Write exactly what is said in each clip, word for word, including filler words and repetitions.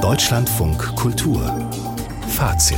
Deutschlandfunk Kultur Fazit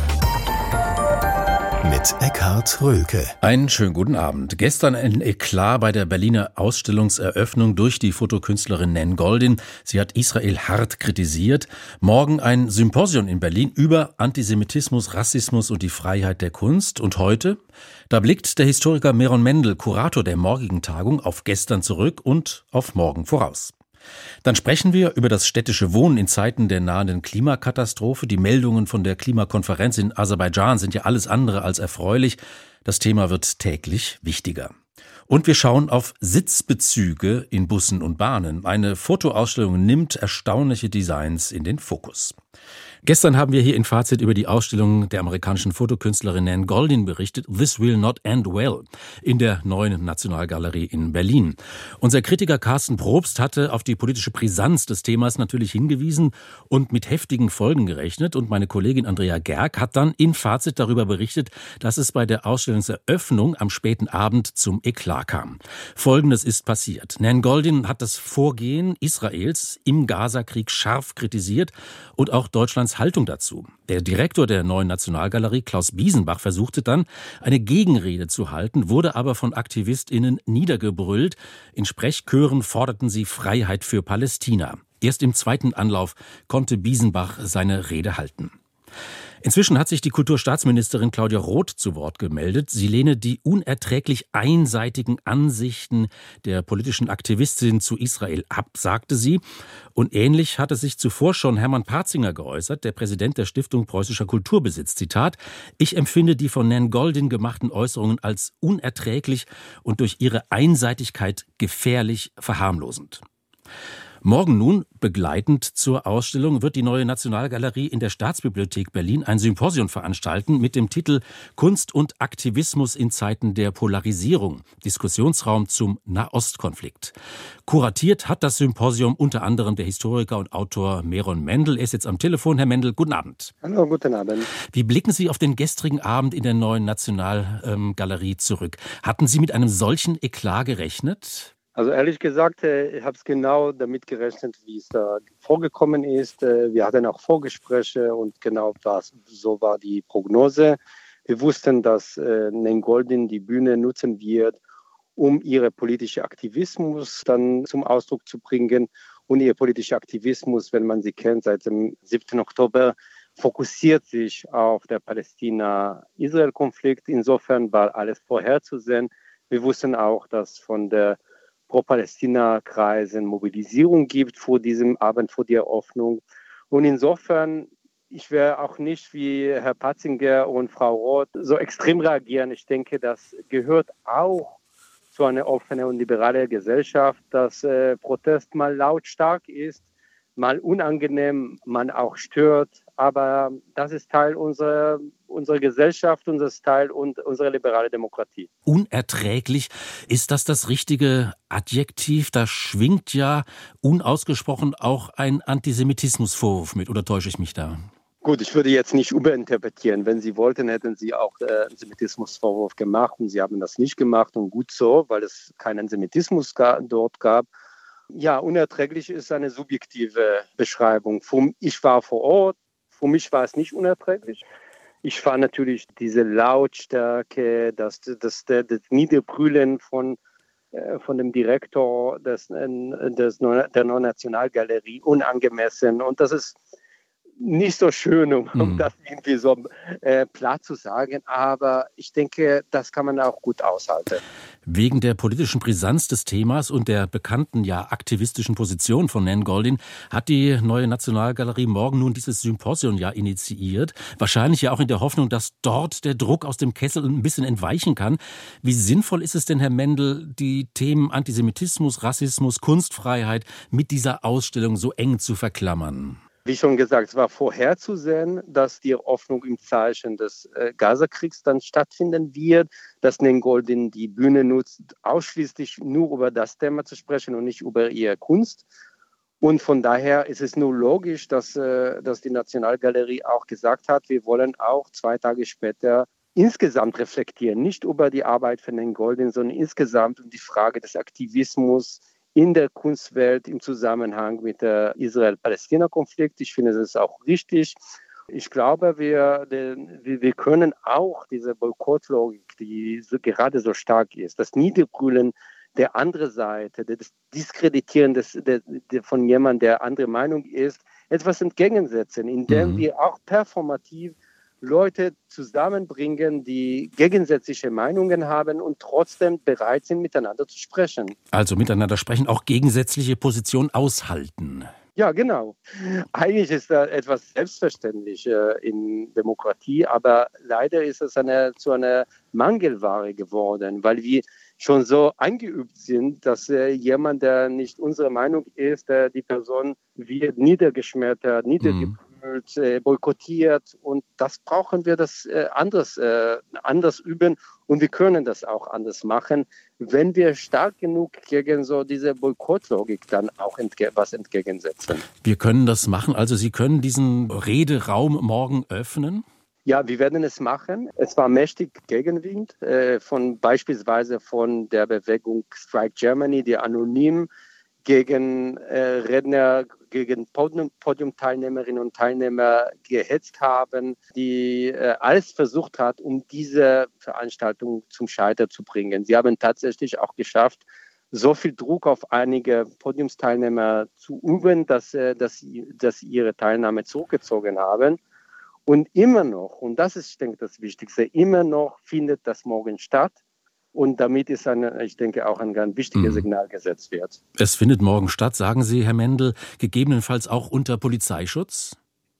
mit Eckhard Röhlke. Einen schönen guten Abend. Gestern ein Eklat bei der Berliner Ausstellungseröffnung durch die Fotokünstlerin Nan Goldin. Sie hat Israel hart kritisiert. Morgen ein Symposium in Berlin über Antisemitismus, Rassismus und die Freiheit der Kunst. Und heute? Da blickt der Historiker Meron Mendel, Kurator der morgigen Tagung, auf gestern zurück und auf morgen voraus. Dann sprechen wir über das städtische Wohnen in Zeiten der nahenden Klimakatastrophe. Die Meldungen von der Klimakonferenz in Aserbaidschan sind ja alles andere als erfreulich. Das Thema wird täglich wichtiger. Und wir schauen auf Sitzbezüge in Bussen und Bahnen. Eine Fotoausstellung nimmt erstaunliche Designs in den Fokus. Gestern haben wir hier in Fazit über die Ausstellung der amerikanischen Fotokünstlerin Nan Goldin berichtet, This Will Not End Well, in der Neuen Nationalgalerie in Berlin. Unser Kritiker Carsten Probst hatte auf die politische Brisanz des Themas natürlich hingewiesen und mit heftigen Folgen gerechnet. Und meine Kollegin Andrea Gerg hat dann in Fazit darüber berichtet, dass es bei der Ausstellungseröffnung am späten Abend zum Eklat kam. Folgendes ist passiert. Nan Goldin hat das Vorgehen Israels im Gazakrieg scharf kritisiert und auch Deutschlands Haltung dazu. Der Direktor der Neuen Nationalgalerie, Klaus Biesenbach, versuchte dann, eine Gegenrede zu halten, wurde aber von AktivistInnen niedergebrüllt. In Sprechchören forderten sie Freiheit für Palästina. Erst im zweiten Anlauf konnte Biesenbach seine Rede halten. Inzwischen hat sich die Kulturstaatsministerin Claudia Roth zu Wort gemeldet. Sie lehne die unerträglich einseitigen Ansichten der politischen Aktivistin zu Israel ab, sagte sie. Und ähnlich hatte sich zuvor schon Hermann Parzinger geäußert, der Präsident der Stiftung Preußischer Kulturbesitz. Zitat: Ich empfinde die von Nan Goldin gemachten Äußerungen als unerträglich und durch ihre Einseitigkeit gefährlich verharmlosend. Morgen nun, begleitend zur Ausstellung, wird die Neue Nationalgalerie in der Staatsbibliothek Berlin ein Symposium veranstalten mit dem Titel Kunst und Aktivismus in Zeiten der Polarisierung. Diskussionsraum zum Nahostkonflikt. Kuratiert hat das Symposium unter anderem der Historiker und Autor Meron Mendel. Er ist jetzt am Telefon. Herr Mendel, guten Abend. Hallo, guten Abend. Wie blicken Sie auf den gestrigen Abend in der Neuen Nationalgalerie zurück? Hatten Sie mit einem solchen Eklat gerechnet? Also ehrlich gesagt, ich habe es genau damit gerechnet, wie es da vorgekommen ist. Wir hatten auch Vorgespräche und genau das, so war die Prognose. Wir wussten, dass Nan Goldin die Bühne nutzen wird, um ihren politischen Aktivismus dann zum Ausdruck zu bringen. Und ihr politischer Aktivismus, wenn man sie kennt, seit dem siebten Oktober, fokussiert sich auf den Palästina-Israel-Konflikt. Insofern war alles vorherzusehen. Wir wussten auch, dass von der Pro-Palästina-Kreisen Mobilisierung gibt vor diesem Abend, vor der Eröffnung. Und insofern, ich werde auch nicht wie Herr Parzinger und Frau Roth so extrem reagieren. Ich denke, das gehört auch zu einer offenen und liberalen Gesellschaft, dass äh, Protest mal lautstark ist, mal unangenehm, man auch stört. Aber das ist Teil unserer, unserer Gesellschaft, unseres Teil und unserer liberalen Demokratie. Unerträglich, ist das das richtige Adjektiv? Da schwingt ja unausgesprochen auch ein Antisemitismusvorwurf mit, oder täusche ich mich da? Gut, ich würde jetzt nicht überinterpretieren. Wenn Sie wollten, hätten Sie auch äh, Antisemitismusvorwurf gemacht und Sie haben das nicht gemacht und gut so, weil es keinen Antisemitismus ga- dort gab. Ja, unerträglich ist eine subjektive Beschreibung. Ich war vor Ort, für mich war es nicht unerträglich. Ich fand natürlich diese Lautstärke, das, das, das, das Niederbrüllen von, äh, von dem Direktor des, äh, des, der Neuen Nationalgalerie unangemessen. Und das ist nicht so schön, um, um das irgendwie so äh, platt zu sagen. Aber ich denke, das kann man auch gut aushalten. Wegen der politischen Brisanz des Themas und der bekannten, ja aktivistischen Position von Nan Goldin hat die Neue Nationalgalerie morgen nun dieses Symposium ja initiiert. Wahrscheinlich ja auch in der Hoffnung, dass dort der Druck aus dem Kessel ein bisschen entweichen kann. Wie sinnvoll ist es denn, Herr Mendel, die Themen Antisemitismus, Rassismus, Kunstfreiheit mit dieser Ausstellung so eng zu verklammern? Wie schon gesagt, es war vorherzusehen, dass die Eröffnung im Zeichen des äh, Gazakriegs dann stattfinden wird, dass Nan Goldin die Bühne nutzt, ausschließlich nur über das Thema zu sprechen und nicht über ihre Kunst. Und von daher ist es nur logisch, dass, äh, dass die Nationalgalerie auch gesagt hat, wir wollen auch zwei Tage später insgesamt reflektieren, nicht über die Arbeit von Nan Goldin, sondern insgesamt um die Frage des Aktivismus in der Kunstwelt im Zusammenhang mit der Israel-Palästina-Konflikt. Ich finde, das ist auch richtig. Ich glaube, wir, wir können auch diese Boykottlogik, die so, gerade so stark ist, das Niederbrüllen der anderen Seite, das Diskreditieren des, der, der, von jemandem, der andere Meinung ist, etwas entgegensetzen, indem mhm. wir auch performativ Leute zusammenbringen, die gegensätzliche Meinungen haben und trotzdem bereit sind, miteinander zu sprechen. Also miteinander sprechen, auch gegensätzliche Positionen aushalten. Ja, genau. Eigentlich ist das etwas selbstverständlich äh, in Demokratie, aber leider ist es eine, zu einer Mangelware geworden, weil wir schon so eingeübt sind, dass äh, jemand, der nicht unserer Meinung ist, äh, die Person wird niedergeschmettert, niedergebrüllt, äh, boykottiert, und das brauchen wir das äh, anders, äh, anders üben, und wir können das auch anders machen, wenn wir stark genug gegen so diese Boykottlogik dann auch entge- was entgegensetzen. Wir können das machen, also Sie können diesen Rederaum morgen öffnen? Ja, wir werden es machen. Es war mächtig Gegenwind äh, von beispielsweise von der Bewegung Strike Germany, die anonym gegen äh, Redner, gegen Podium, Podiumteilnehmerinnen und Teilnehmer gehetzt haben, die äh, alles versucht hat, um diese Veranstaltung zum Scheitern zu bringen. Sie haben tatsächlich auch geschafft, so viel Druck auf einige Podiumsteilnehmer zu üben, dass, äh, dass, sie, dass sie ihre Teilnahme zurückgezogen haben. Und immer noch, und das ist, ich denke, das Wichtigste, immer noch findet das morgen statt. Und damit ist, eine, ich denke, auch ein ganz wichtiges Signal gesetzt wird. Es findet morgen statt, sagen Sie, Herr Mendel, gegebenenfalls auch unter Polizeischutz?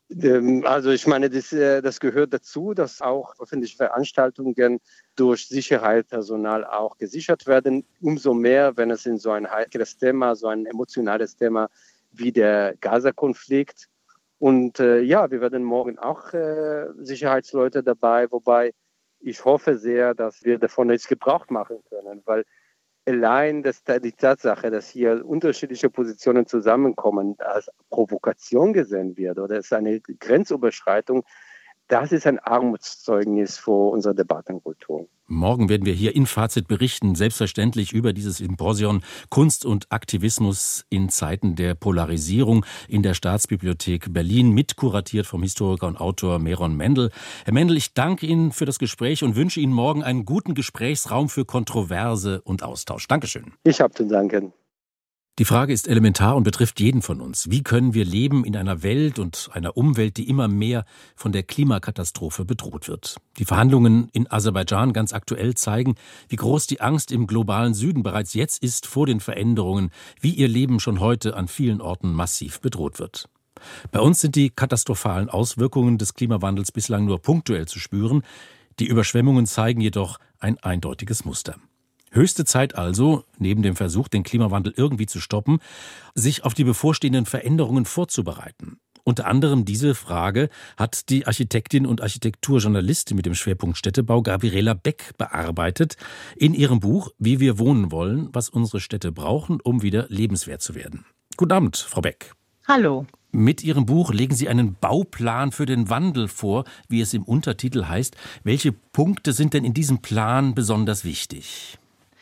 Also ich meine, das, das gehört dazu, dass auch öffentliche Veranstaltungen durch Sicherheitspersonal auch gesichert werden. Umso mehr, wenn es in so ein heikles Thema, so ein emotionales Thema wie der Gaza-Konflikt. Und äh, ja, wir werden morgen auch äh, Sicherheitsleute dabei, wobei ich hoffe sehr, dass wir davon nichts Gebrauch machen können, weil allein das, die Tatsache, dass hier unterschiedliche Positionen zusammenkommen, als Provokation gesehen wird oder es ist eine Grenzüberschreitung, das ist ein Armutszeugnis für unsere Debattenkultur. Morgen werden wir hier in Fazit berichten, selbstverständlich über dieses Symposion Kunst und Aktivismus in Zeiten der Polarisierung in der Staatsbibliothek Berlin, mitkuratiert vom Historiker und Autor Meron Mendel. Herr Mendel, ich danke Ihnen für das Gespräch und wünsche Ihnen morgen einen guten Gesprächsraum für Kontroverse und Austausch. Dankeschön. Ich habe zu danken. Die Frage ist elementar und betrifft jeden von uns. Wie können wir leben in einer Welt und einer Umwelt, die immer mehr von der Klimakatastrophe bedroht wird? Die Verhandlungen in Aserbaidschan ganz aktuell zeigen, wie groß die Angst im globalen Süden bereits jetzt ist vor den Veränderungen, wie ihr Leben schon heute an vielen Orten massiv bedroht wird. Bei uns sind die katastrophalen Auswirkungen des Klimawandels bislang nur punktuell zu spüren. Die Überschwemmungen zeigen jedoch ein eindeutiges Muster. Höchste Zeit also, neben dem Versuch, den Klimawandel irgendwie zu stoppen, sich auf die bevorstehenden Veränderungen vorzubereiten. Unter anderem diese Frage hat die Architektin und Architekturjournalistin mit dem Schwerpunkt Städtebau Gabriela Beck bearbeitet in ihrem Buch Wie wir wohnen wollen, was unsere Städte brauchen, um wieder lebenswert zu werden. Guten Abend, Frau Beck. Hallo. Mit Ihrem Buch legen Sie einen Bauplan für den Wandel vor, wie es im Untertitel heißt. Welche Punkte sind denn in diesem Plan besonders wichtig?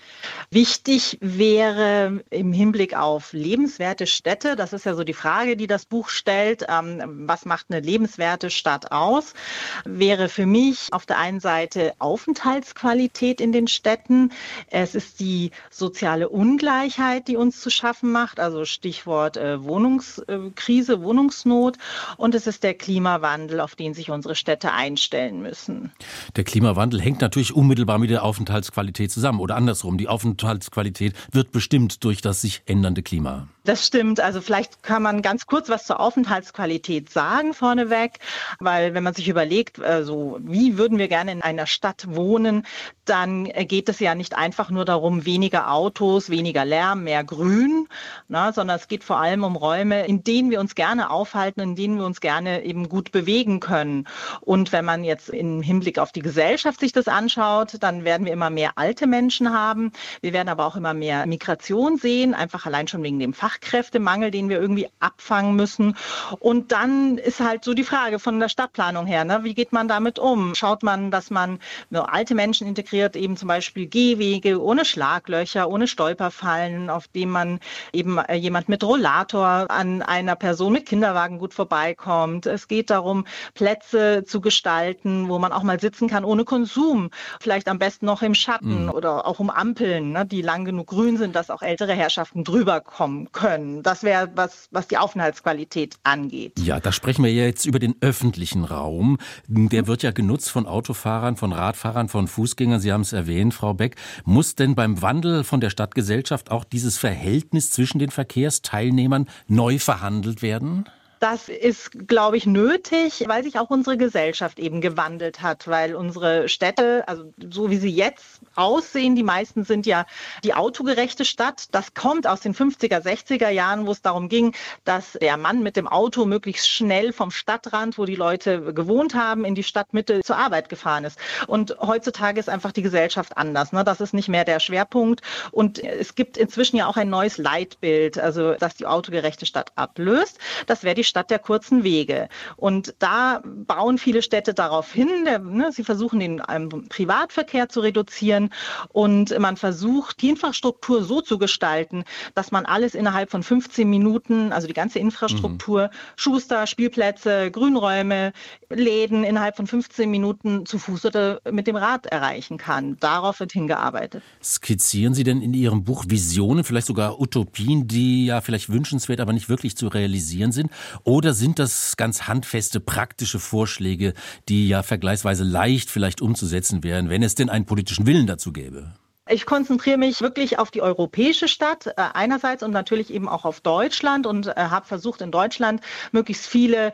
Wichtig wäre im Hinblick auf lebenswerte Städte, das ist ja so die Frage, die das Buch stellt, ähm, was macht eine lebenswerte Stadt aus, wäre für mich auf der einen Seite Aufenthaltsqualität in den Städten. Es ist die soziale Ungleichheit, die uns zu schaffen macht, also Stichwort äh, Wohnungskrise, Wohnungsnot, und es ist der Klimawandel, auf den sich unsere Städte einstellen müssen. Der Klimawandel hängt natürlich unmittelbar mit der Aufenthaltsqualität zusammen oder andersrum, die Aufenthaltsqualität wird bestimmt durch das sich ändernde Klima. Das stimmt. Also vielleicht kann man ganz kurz was zur Aufenthaltsqualität sagen vorneweg, weil wenn man sich überlegt, also wie würden wir gerne in einer Stadt wohnen, dann geht es ja nicht einfach nur darum, weniger Autos, weniger Lärm, mehr Grün, na, sondern es geht vor allem um Räume, in denen wir uns gerne aufhalten, in denen wir uns gerne eben gut bewegen können. Und wenn man jetzt im Hinblick auf die Gesellschaft sich das anschaut, dann werden wir immer mehr alte Menschen haben. Wir werden aber auch immer mehr Migration sehen, einfach allein schon wegen dem Fach Fachkräftemangel, den wir irgendwie abfangen müssen. Und dann ist halt so die Frage von der Stadtplanung her, ne? Wie geht man damit um? Schaut man, dass man nur alte Menschen integriert, eben zum Beispiel Gehwege ohne Schlaglöcher, ohne Stolperfallen, auf dem man eben äh, jemand mit Rollator an einer Person mit Kinderwagen gut vorbeikommt. Es geht darum, Plätze zu gestalten, wo man auch mal sitzen kann ohne Konsum. Vielleicht am besten noch im Schatten mhm. oder auch um Ampeln, ne, die lang genug grün sind, dass auch ältere Herrschaften drüber kommen können. Das wäre was, was die Aufenthaltsqualität angeht. Ja, da sprechen wir ja jetzt über den öffentlichen Raum. Der wird ja genutzt von Autofahrern, von Radfahrern, von Fußgängern. Sie haben es erwähnt, Frau Beck. Muss denn beim Wandel von der Stadtgesellschaft auch dieses Verhältnis zwischen den Verkehrsteilnehmern neu verhandelt werden? Das ist, glaube ich, nötig, weil sich auch unsere Gesellschaft eben gewandelt hat, weil unsere Städte, also so wie sie jetzt aussehen, die meisten sind ja die autogerechte Stadt. Das kommt aus den fünfziger, sechziger Jahren, wo es darum ging, dass der Mann mit dem Auto möglichst schnell vom Stadtrand, wo die Leute gewohnt haben, in die Stadtmitte zur Arbeit gefahren ist. Und heutzutage ist einfach die Gesellschaft anders, ne? Das ist nicht mehr der Schwerpunkt. Und es gibt inzwischen ja auch ein neues Leitbild, also das die autogerechte Stadt ablöst. Das wäre die Stadt der kurzen Wege. Und da bauen viele Städte darauf hin. Der, ne, sie versuchen den ähm, Privatverkehr zu reduzieren und man versucht, die Infrastruktur so zu gestalten, dass man alles innerhalb von fünfzehn Minuten, also die ganze Infrastruktur, mhm. Schuster, Spielplätze, Grünräume, Läden innerhalb von fünfzehn Minuten zu Fuß oder mit dem Rad erreichen kann. Darauf wird hingearbeitet. Skizzieren Sie denn in Ihrem Buch Visionen, vielleicht sogar Utopien, die ja vielleicht wünschenswert, aber nicht wirklich zu realisieren sind? Oder sind das ganz handfeste, praktische Vorschläge, die ja vergleichsweise leicht vielleicht umzusetzen wären, wenn es denn einen politischen Willen dazu gäbe? Ich konzentriere mich wirklich auf die europäische Stadt äh, einerseits und natürlich eben auch auf Deutschland und äh, habe versucht, in Deutschland möglichst viele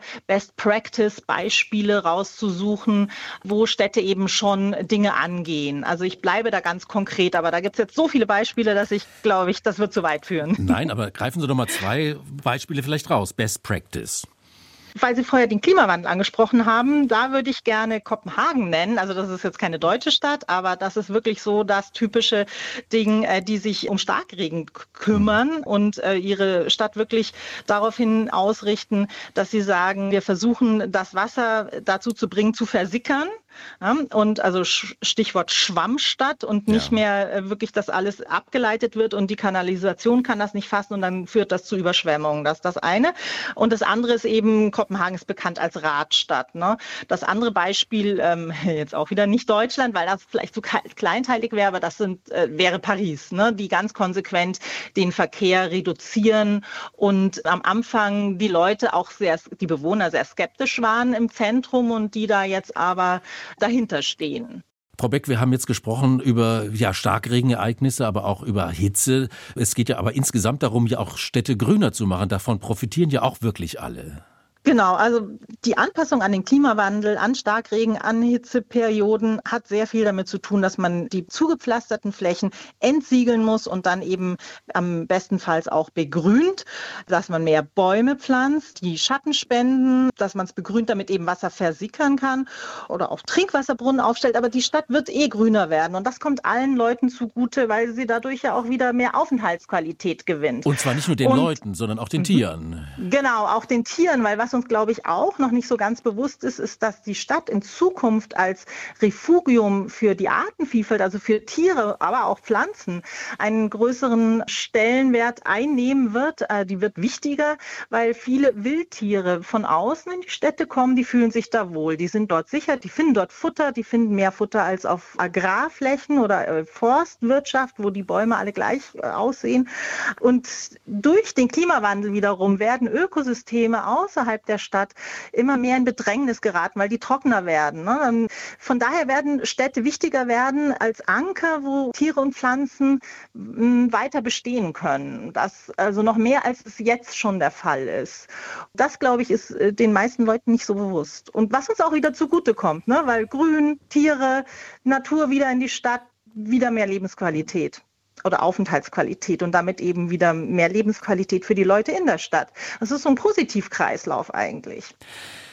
Best-Practice-Beispiele rauszusuchen, wo Städte eben schon Dinge angehen. Also ich bleibe da ganz konkret, aber da gibt es jetzt so viele Beispiele, dass ich glaube, ich, das wird zu weit führen. Nein, aber greifen Sie doch mal zwei Beispiele vielleicht raus. Best-Practice. Weil Sie vorher den Klimawandel angesprochen haben, da würde ich gerne Kopenhagen nennen. Also das ist jetzt keine deutsche Stadt, aber das ist wirklich so das typische Ding, die sich um Starkregen kümmern und ihre Stadt wirklich daraufhin ausrichten, dass sie sagen, wir versuchen, das Wasser dazu zu bringen, zu versickern. Ja, und also Stichwort Schwammstadt und nicht ja. mehr wirklich, dass alles abgeleitet wird und die Kanalisation kann das nicht fassen und dann führt das zu Überschwemmungen. Das ist das eine. Und das andere ist eben, Kopenhagen ist bekannt als Radstadt. Ne? Das andere Beispiel, ähm, jetzt auch wieder nicht Deutschland, weil das vielleicht zu kleinteilig wäre, aber das sind, äh, wäre Paris, ne? Die ganz konsequent den Verkehr reduzieren und am Anfang die Leute auch sehr, die Bewohner sehr skeptisch waren im Zentrum und die da jetzt aber dahinter stehen. Frau Beck, wir haben jetzt gesprochen über ja, Starkregenereignisse, aber auch über Hitze. Es geht ja aber insgesamt darum, ja auch Städte grüner zu machen. Davon profitieren ja auch wirklich alle. Genau, also die Anpassung an den Klimawandel, an Starkregen, an Hitzeperioden hat sehr viel damit zu tun, dass man die zugepflasterten Flächen entsiegeln muss und dann eben am bestenfalls auch begrünt, dass man mehr Bäume pflanzt, die Schatten spenden, dass man es begrünt, damit eben Wasser versickern kann oder auch Trinkwasserbrunnen aufstellt. Aber die Stadt wird eh grüner werden und das kommt allen Leuten zugute, weil sie dadurch ja auch wieder mehr Aufenthaltsqualität gewinnt. Und zwar nicht nur den und, Leuten, sondern auch den Tieren. Genau, auch den Tieren, weil was uns, glaube ich, auch noch nicht so ganz bewusst ist, ist, dass die Stadt in Zukunft als Refugium für die Artenvielfalt, also für Tiere, aber auch Pflanzen, einen größeren Stellenwert einnehmen wird. Die wird wichtiger, weil viele Wildtiere von außen in die Städte kommen, die fühlen sich da wohl. Die sind dort sicher, die finden dort Futter, die finden mehr Futter als auf Agrarflächen oder Forstwirtschaft, wo die Bäume alle gleich aussehen. Und durch den Klimawandel wiederum werden Ökosysteme außerhalb der Stadt immer mehr in Bedrängnis geraten, weil die trockener werden. Ne? Von daher werden Städte wichtiger werden als Anker, wo Tiere und Pflanzen m, weiter bestehen können. Das also noch mehr, als es jetzt schon der Fall ist. Das, glaube ich, ist äh, den meisten Leuten nicht so bewusst. Und was uns auch wieder zugutekommt, ne? Weil Grün, Tiere, Natur wieder in die Stadt, wieder mehr Lebensqualität oder Aufenthaltsqualität und damit eben wieder mehr Lebensqualität für die Leute in der Stadt. Das ist so ein Positivkreislauf eigentlich.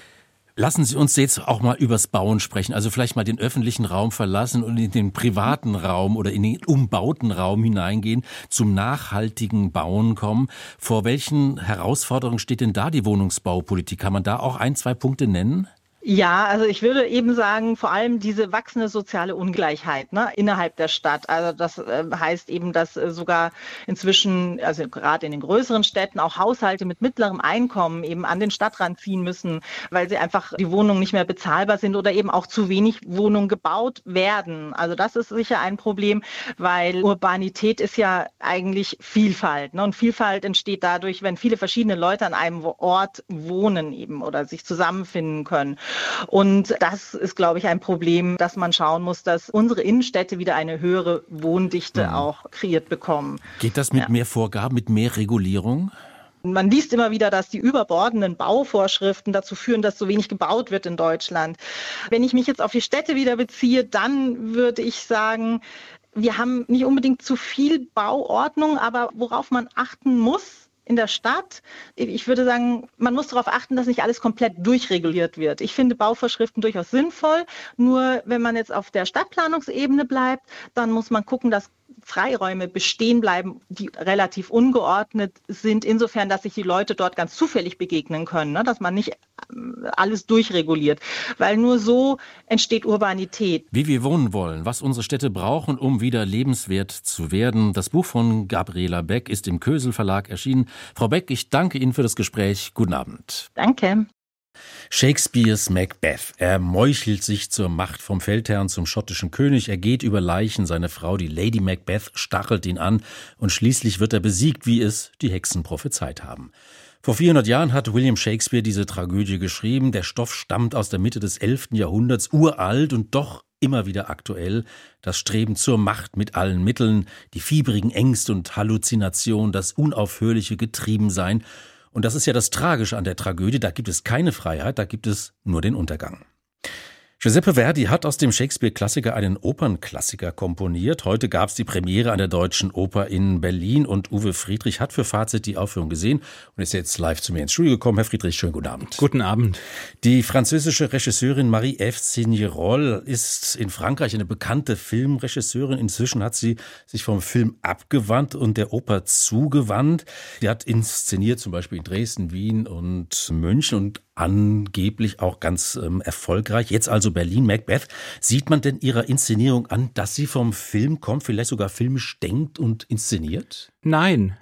Lassen Sie uns jetzt auch mal übers Bauen sprechen, also vielleicht mal den öffentlichen Raum verlassen und in den privaten Raum oder in den umbauten Raum hineingehen, zum nachhaltigen Bauen kommen. Vor welchen Herausforderungen steht denn da die Wohnungsbaupolitik? Kann man da auch ein, zwei Punkte nennen? Ja, also ich würde eben sagen, vor allem diese wachsende soziale Ungleichheit, ne, innerhalb der Stadt. Also das äh, heißt eben, dass äh, sogar inzwischen, also gerade in den größeren Städten, auch Haushalte mit mittlerem Einkommen eben an den Stadtrand ziehen müssen, weil sie einfach die Wohnungen nicht mehr bezahlbar sind oder eben auch zu wenig Wohnungen gebaut werden. Also das ist sicher ein Problem, weil Urbanität ist ja eigentlich Vielfalt, ne? Und Vielfalt entsteht dadurch, wenn viele verschiedene Leute an einem Ort wohnen eben oder sich zusammenfinden können. Und das ist, glaube ich, ein Problem, dass man schauen muss, dass unsere Innenstädte wieder eine höhere Wohndichte mhm. auch kreiert bekommen. Geht das mit ja. mehr Vorgaben, mit mehr Regulierung? Man liest immer wieder, dass die überbordenden Bauvorschriften dazu führen, dass so wenig gebaut wird in Deutschland. Wenn ich mich jetzt auf die Städte wieder beziehe, dann würde ich sagen, wir haben nicht unbedingt zu viel Bauordnung, aber worauf man achten muss, in der Stadt, ich würde sagen, man muss darauf achten, dass nicht alles komplett durchreguliert wird. Ich finde Bauvorschriften durchaus sinnvoll, nur wenn man jetzt auf der Stadtplanungsebene bleibt, dann muss man gucken, dass Freiräume bestehen bleiben, die relativ ungeordnet sind, insofern, dass sich die Leute dort ganz zufällig begegnen können, ne? Dass man nicht alles durchreguliert, weil nur so entsteht Urbanität. Wie wir wohnen wollen, was unsere Städte brauchen, um wieder lebenswert zu werden. Das Buch von Gabriela Beck ist im Kösel Verlag erschienen. Frau Beck, ich danke Ihnen für das Gespräch. Guten Abend. Danke. Shakespeares Macbeth. Er meuchelt sich zur Macht vom Feldherrn zum schottischen König. Er geht über Leichen. Seine Frau, die Lady Macbeth, stachelt ihn an. Und schließlich wird er besiegt, wie es die Hexen prophezeit haben. Vor vierhundert Jahren hat William Shakespeare diese Tragödie geschrieben. Der Stoff stammt aus der Mitte des elften Jahrhunderts, uralt und doch immer wieder aktuell. Das Streben zur Macht mit allen Mitteln, die fiebrigen Ängste und Halluzinationen, das unaufhörliche Getriebensein. Und das ist ja das Tragische an der Tragödie, da gibt es keine Freiheit, da gibt es nur den Untergang. Giuseppe Verdi hat aus dem Shakespeare-Klassiker einen Opernklassiker komponiert. Heute gab es die Premiere an der Deutschen Oper in Berlin und Uwe Friedrich hat für Fazit die Aufführung gesehen und ist jetzt live zu mir ins Studio gekommen. Herr Friedrich, schönen guten Abend. Guten Abend. Die französische Regisseurin Marie-Ève Signerol ist in Frankreich eine bekannte Filmregisseurin. Inzwischen hat sie sich vom Film abgewandt und der Oper zugewandt. Sie hat inszeniert zum Beispiel in Dresden, Wien und München und angeblich auch ganz ähm, erfolgreich. Jetzt also Berlin, Macbeth. Sieht man denn ihrer Inszenierung an, dass sie vom Film kommt, vielleicht sogar filmisch denkt und inszeniert? Nein.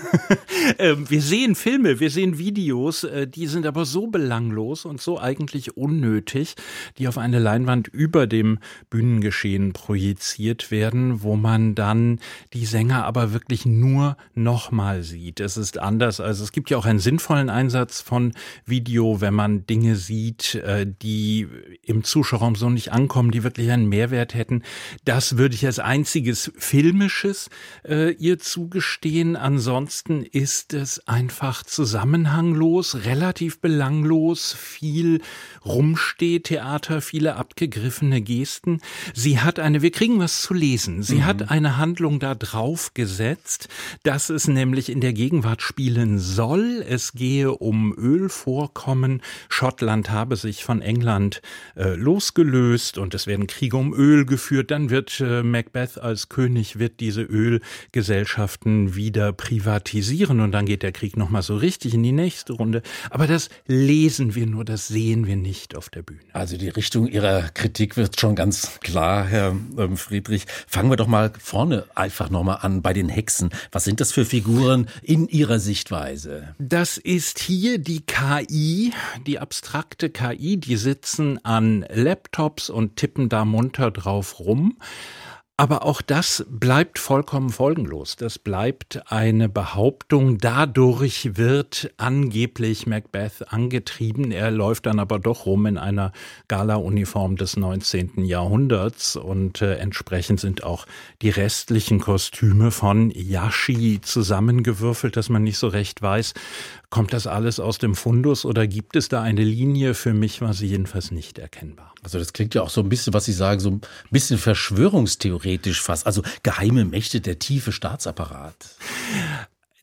Wir sehen Filme, wir sehen Videos, die sind aber so belanglos und so eigentlich unnötig, die auf eine Leinwand über dem Bühnengeschehen projiziert werden, wo man dann die Sänger aber wirklich nur nochmal sieht. Es ist anders, also es gibt ja auch einen sinnvollen Einsatz von Video, wenn man Dinge sieht, die im Zuschauerraum so nicht ankommen, die wirklich einen Mehrwert hätten. Das würde ich als einziges Filmisches äh, ihr zugestehen. Ansonsten ist es einfach zusammenhanglos, relativ belanglos, viel Rumstehtheater, viele abgegriffene Gesten. Sie hat eine, wir kriegen was zu lesen, sie mhm. hat eine Handlung da drauf gesetzt, dass es nämlich in der Gegenwart spielen soll. Es gehe um Ölvorkommen. Schottland habe sich von England äh, losgelöst und es werden Kriege um Öl geführt. Dann wird äh, Macbeth als König, wird diese Ölgesellschaften wieder privatisieren und dann geht der Krieg nochmal so richtig in die nächste Runde. Aber das lesen wir nur, das sehen wir nicht auf der Bühne. Also die Richtung Ihrer Kritik wird schon ganz klar, Herr ähm, Friedrich. Fangen wir doch mal vorne einfach nochmal an bei den Hexen. Was sind das für Figuren in Ihrer Sichtweise? Das ist hier die K I, die abstrakte K I, die sitzen an Laptops und tippen da munter drauf rum. Aber auch das bleibt vollkommen folgenlos. Das bleibt eine Behauptung. Dadurch wird angeblich Macbeth angetrieben. Er läuft dann aber doch rum in einer Gala-Uniform des neunzehnten Jahrhunderts. Und äh, entsprechend sind auch die restlichen Kostüme von Yashi zusammengewürfelt, dass man nicht so recht weiß, kommt das alles aus dem Fundus oder gibt es da eine Linie? Für mich war sie jedenfalls nicht erkennbar. Also das klingt ja auch so ein bisschen, was Sie sagen, so ein bisschen verschwörungstheoretisch fast. Also geheime Mächte, der tiefe Staatsapparat.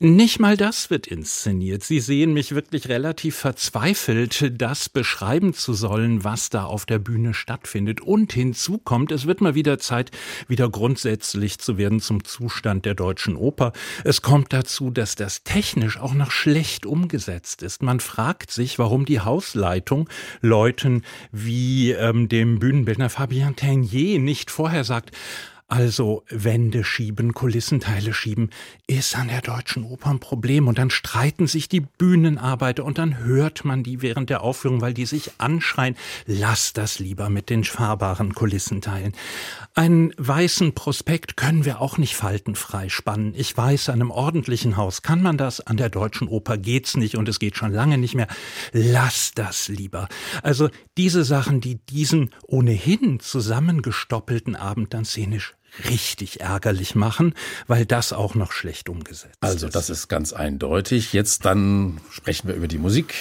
Nicht mal das wird inszeniert. Sie sehen mich wirklich relativ verzweifelt, das beschreiben zu sollen, was da auf der Bühne stattfindet. Und hinzu kommt, es wird mal wieder Zeit, wieder grundsätzlich zu werden zum Zustand der Deutschen Oper. Es kommt dazu, dass das technisch auch noch schlecht umgesetzt ist. Man fragt sich, warum die Hausleitung Leuten wie ähm, dem Bühnenbildner Fabien Tainier nicht vorher sagt, also Wände schieben, Kulissenteile schieben, ist an der Deutschen Oper ein Problem. Und dann streiten sich die Bühnenarbeiter und dann hört man die während der Aufführung, weil die sich anschreien, lass das lieber mit den fahrbaren Kulissenteilen. Einen weißen Prospekt können wir auch nicht faltenfrei spannen. Ich weiß, an einem ordentlichen Haus kann man das, an der Deutschen Oper geht's nicht und es geht schon lange nicht mehr. Lass das lieber. Also diese Sachen, die diesen ohnehin zusammengestoppelten Abend dann szenisch richtig ärgerlich machen, weil das auch noch schlecht umgesetzt ist. Also das ist ganz eindeutig. Jetzt dann sprechen wir über die Musik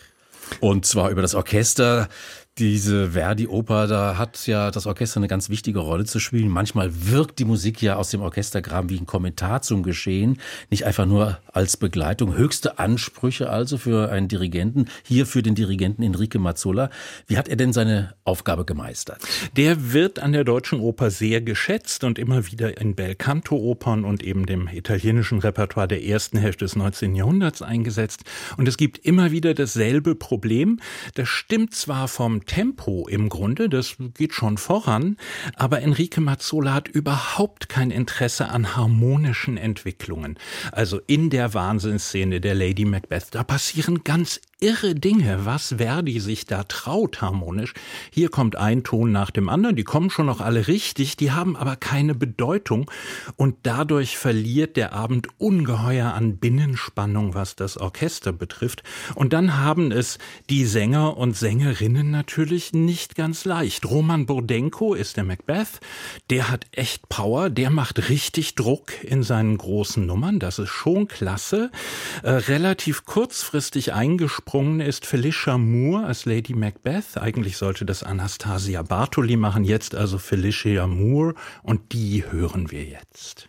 und zwar über das Orchester. Diese Verdi-Oper, da hat ja das Orchester eine ganz wichtige Rolle zu spielen. Manchmal wirkt die Musik ja aus dem Orchestergraben wie ein Kommentar zum Geschehen, nicht einfach nur als Begleitung. Höchste Ansprüche also für einen Dirigenten, hier für den Dirigenten Enrique Mazzola. Wie hat er denn seine Aufgabe gemeistert? Der wird an der Deutschen Oper sehr geschätzt und immer wieder in Belcanto-Opern und eben dem italienischen Repertoire der ersten Hälfte des neunzehnten Jahrhunderts eingesetzt. Und es gibt immer wieder dasselbe Problem. Das stimmt zwar vom Tempo im Grunde, das geht schon voran, aber Enrique Mazzola hat überhaupt kein Interesse an harmonischen Entwicklungen. Also in der Wahnsinnsszene der Lady Macbeth, da passieren ganz irre Dinge, was Verdi sich da traut harmonisch. Hier kommt ein Ton nach dem anderen, die kommen schon noch alle richtig, die haben aber keine Bedeutung und dadurch verliert der Abend ungeheuer an Binnenspannung, was das Orchester betrifft. Und dann haben es die Sänger und Sängerinnen natürlich nicht ganz leicht. Roman Burdenko ist der Macbeth, der hat echt Power, der macht richtig Druck in seinen großen Nummern, das ist schon klasse. Äh, relativ kurzfristig eingesprungen ist Felicia Moore als Lady Macbeth. Eigentlich sollte das Anastasia Bartoli machen, jetzt also Felicia Moore und die hören wir jetzt.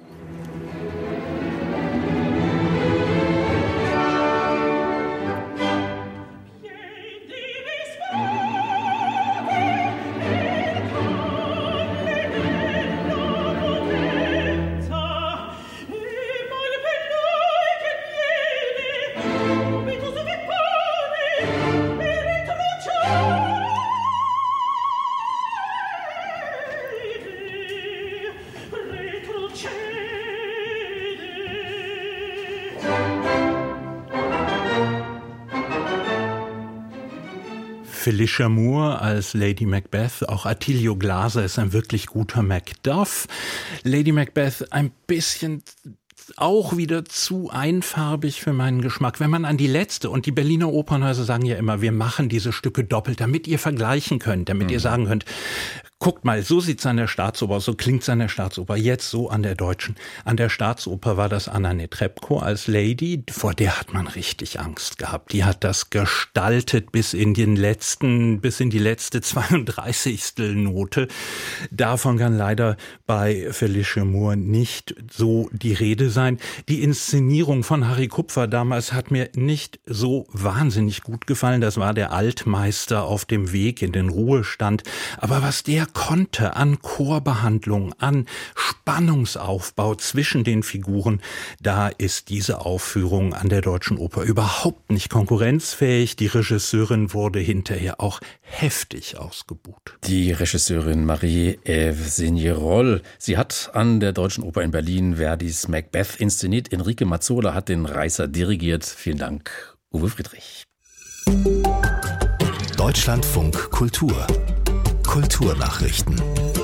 Felicia Moore als Lady Macbeth, auch Attilio Glaser ist ein wirklich guter Macduff. Lady Macbeth ein bisschen auch wieder zu einfarbig für meinen Geschmack. Wenn man an die letzte, und die Berliner Opernhäuser sagen ja immer, wir machen diese Stücke doppelt, damit ihr vergleichen könnt, damit mhm. ihr sagen könnt, guckt mal, so sieht's an der Staatsoper aus, so klingt's an der Staatsoper, jetzt so an der Deutschen. An der Staatsoper war das Anna Netrebko als Lady, vor der hat man richtig Angst gehabt. Die hat das gestaltet bis in den letzten, bis in die letzte zweiunddreißigstel Note. Davon kann leider bei Felicia Moore nicht so die Rede sein. Die Inszenierung von Harry Kupfer damals hat mir nicht so wahnsinnig gut gefallen. Das war der Altmeister auf dem Weg in den Ruhestand. Aber was der konnte an Chorbehandlung, an Spannungsaufbau zwischen den Figuren, da ist diese Aufführung an der Deutschen Oper überhaupt nicht konkurrenzfähig. Die Regisseurin wurde hinterher auch heftig ausgebuht. Die Regisseurin Marie-Ève Signerol, sie hat an der Deutschen Oper in Berlin Verdis Macbeth inszeniert. Enrique Mazzola hat den Reißer dirigiert. Vielen Dank, Uwe Friedrich. Deutschlandfunk Kultur Kulturnachrichten.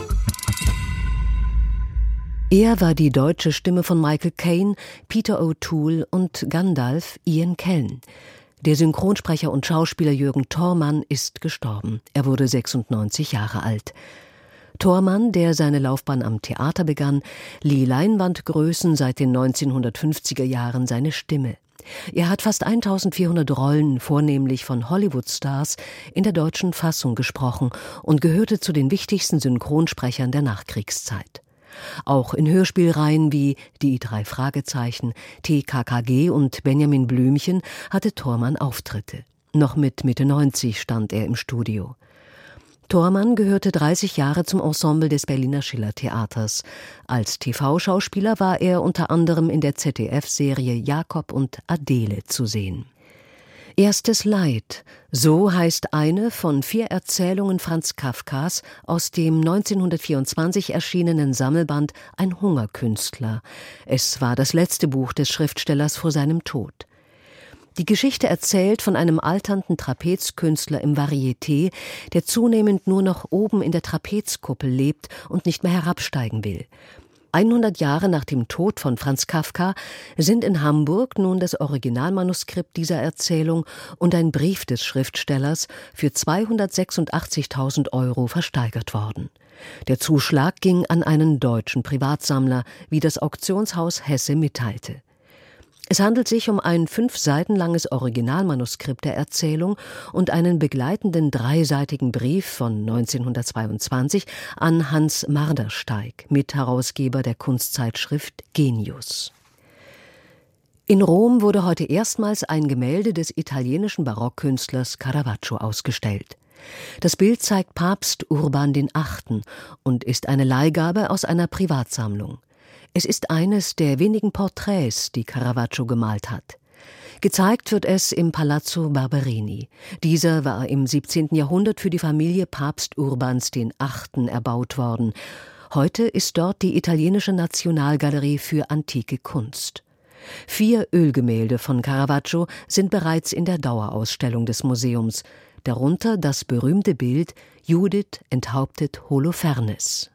Er war die deutsche Stimme von Michael Caine, Peter O'Toole und Gandalf Ian Kellen. Der Synchronsprecher und Schauspieler Jürgen Thormann ist gestorben. Er wurde sechsundneunzig Jahre alt. Thormann, der seine Laufbahn am Theater begann, lieh Leinwandgrößen seit den neunzehnhundertfünfziger Jahren seine Stimme. Er hat fast eintausendvierhundert Rollen, vornehmlich von Hollywood-Stars, in der deutschen Fassung gesprochen und gehörte zu den wichtigsten Synchronsprechern der Nachkriegszeit. Auch in Hörspielreihen wie Die drei Fragezeichen, T K K G und Benjamin Blümchen hatte Thormann Auftritte. Noch mit Mitte neunzig stand er im Studio. Thormann gehörte dreißig Jahre zum Ensemble des Berliner Schillertheaters. Als T V-Schauspieler war er unter anderem in der Z D F-Serie Jakob und Adele zu sehen. Erstes Leid, so heißt eine von vier Erzählungen Franz Kafkas aus dem neunzehnhundertvierundzwanzig erschienenen Sammelband Ein Hungerkünstler. Es war das letzte Buch des Schriftstellers vor seinem Tod. Die Geschichte erzählt von einem alternden Trapezkünstler im Varieté, der zunehmend nur noch oben in der Trapezkuppel lebt und nicht mehr herabsteigen will. hundert Jahre nach dem Tod von Franz Kafka sind in Hamburg nun das Originalmanuskript dieser Erzählung und ein Brief des Schriftstellers für zweihundertsechsundachtzigtausend Euro versteigert worden. Der Zuschlag ging an einen deutschen Privatsammler, wie das Auktionshaus Hesse mitteilte. Es handelt sich um ein fünf Seiten langes Originalmanuskript der Erzählung und einen begleitenden dreiseitigen Brief von neunzehnhundertzweiundzwanzig an Hans Mardersteig, Mitherausgeber der Kunstzeitschrift Genius. In Rom wurde heute erstmals ein Gemälde des italienischen Barockkünstlers Caravaggio ausgestellt. Das Bild zeigt Papst Urban der Achte und ist eine Leihgabe aus einer Privatsammlung. Es ist eines der wenigen Porträts, die Caravaggio gemalt hat. Gezeigt wird es im Palazzo Barberini. Dieser war im siebzehnten Jahrhundert für die Familie Papst Urbans der Achte erbaut worden. Heute ist dort die italienische Nationalgalerie für antike Kunst. Vier Ölgemälde von Caravaggio sind bereits in der Dauerausstellung des Museums, darunter das berühmte Bild Judith enthauptet Holofernes.